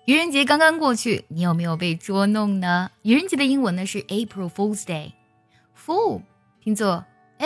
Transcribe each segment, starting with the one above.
愚人节刚刚过去，你有没有被捉弄呢？愚人节的英文呢是 April Fool's Day， Fool 拼作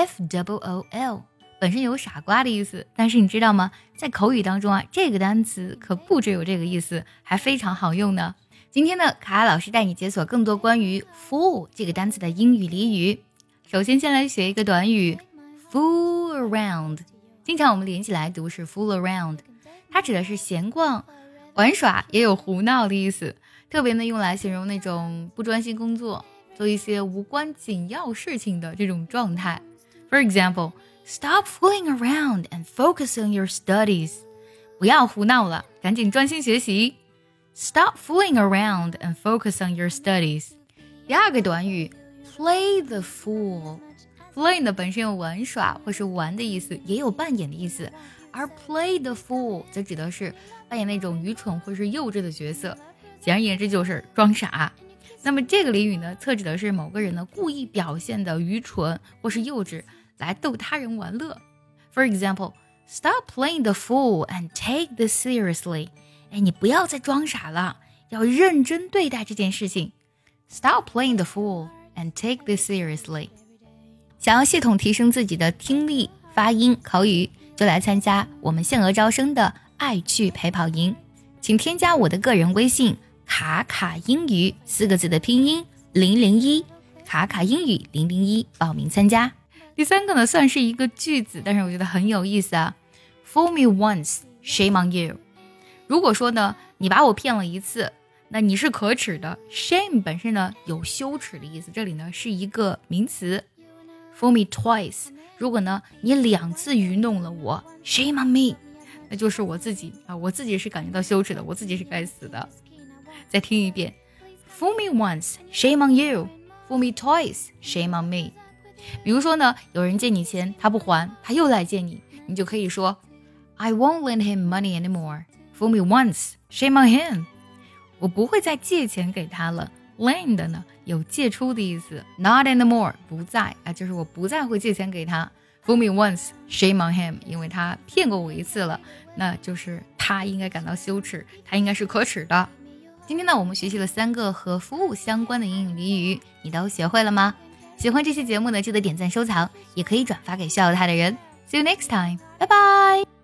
F-O-O-L， 本身有傻瓜的意思，但是你知道吗？在口语当中啊，这个单词可不只有这个意思，还非常好用呢。今天呢，卡卡老师带你解锁更多关于 fool 这个单词的英语俚语。首先来学一个短语 fool around， 经常我们连起来读是 fool around， 它指的是闲逛玩耍，也有胡闹的意思，特别呢用来形容那种不专心工作，做一些无关紧要事情的这种状态。 For example, stop fooling around and focus on your studies， 不要胡闹了，赶紧专心学习。 Stop fooling around and focus on your studies。 第二个短语 play the fool， play 呢本身有玩耍或是玩的意思，也有扮演的意思，而 play the fool 则指的是扮演那种愚蠢或是幼稚的角色，简而言之就是装傻。那么这个俚语呢，侧指的是某个人呢故意表现的愚蠢或是幼稚，来逗他人玩乐。 For example, stop playing the fool and take this seriously。 你不要再装傻了，要认真对待这件事情。 Stop playing the fool and take this seriously。 想要系统提升自己的听力、发音、口语，就来参加我们限额招生的爱趣陪跑营，请添加我的个人微信卡卡英语4个字的拼音001，卡卡英语001报名参加。第三个呢算是一个句子，但是我觉得很有意思啊。 Fool me once, shame on you。 如果说呢你把我骗了一次，那你是可耻的。 Shame 本身呢有羞耻的意思，这里呢是一个名词。 Fool me twice， 如果呢你2次愚弄了我， Shame on me， 那就是我自己啊，我自己是感觉到羞耻的，我自己是该死的。再听一遍 Fool me once, shame on you. Fool me twice, shame on me。 比如说呢有人借你钱，他不还，他又来借你，你就可以说 I won't lend him money anymore. Fool me once, shame on him。 我不会再借钱给他了。 Lend 呢有借出的意思， Not anymore 不再啊，就是我不再会借钱给他。 Fool me once, shame on him， 因为他骗过我一次了，那就是他应该感到羞耻，他应该是可耻的。今天呢我们学习了3个和服务相关的英语俚语，你都学会了吗？喜欢这期节目呢记得点赞收藏，也可以转发给需要它的人。See you next time， 拜拜。